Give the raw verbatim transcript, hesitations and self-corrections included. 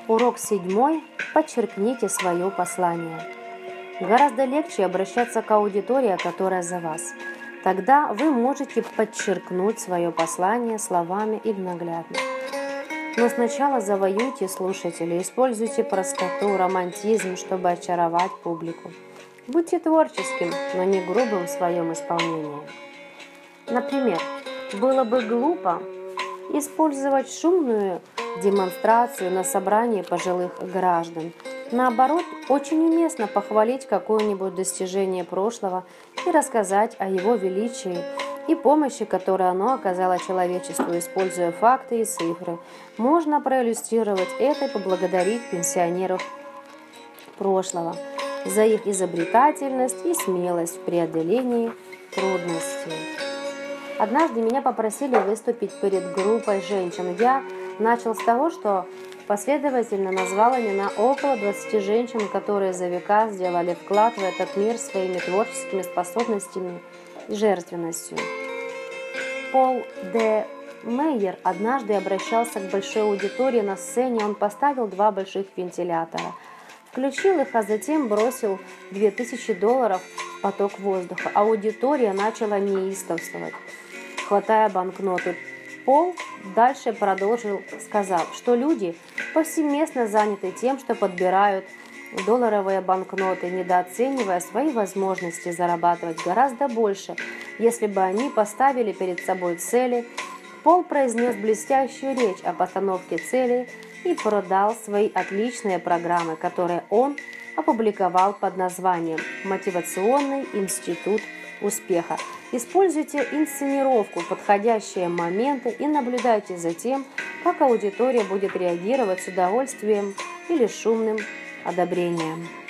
Урок седьмой. Подчеркните свое послание. Гораздо легче обращаться к аудитории, которая за вас. Тогда вы можете подчеркнуть свое послание словами и наглядно. Но сначала завоюйте слушателей, используйте простоту, романтизм, чтобы очаровать публику. Будьте творческим, но не грубым в своем исполнении. Например, было бы глупо использовать шумную демонстрацию на собрании пожилых граждан. Наоборот, очень уместно похвалить какое-нибудь достижение прошлого и рассказать о его величии и помощи, которую оно оказало человечеству, используя факты и цифры. Можно проиллюстрировать это и поблагодарить пенсионеров прошлого за их изобретательность и смелость в преодолении трудностей. Однажды меня попросили выступить перед группой женщин. Я начал с того, что последовательно назвал имена около двадцати женщин, которые за века сделали вклад в этот мир своими творческими способностями и жертвенностью. Пол де Мейер однажды обращался к большой аудитории на сцене. Он поставил два больших вентилятора, включил их, а затем бросил две тысячи долларов в поток воздуха. Аудитория начала неистовствовать, хватая банкноты. Пол дальше продолжил, сказав, что люди повсеместно заняты тем, что подбирают долларовые банкноты, недооценивая свои возможности зарабатывать гораздо больше, если бы они поставили перед собой цели. Пол произнес блестящую речь о постановке целей и продал свои отличные программы, которые он опубликовал под названием «Мотивационный институт успеха». Используйте инсценировку, подходящие моменты и наблюдайте за тем, как аудитория будет реагировать с удовольствием или шумным одобрением.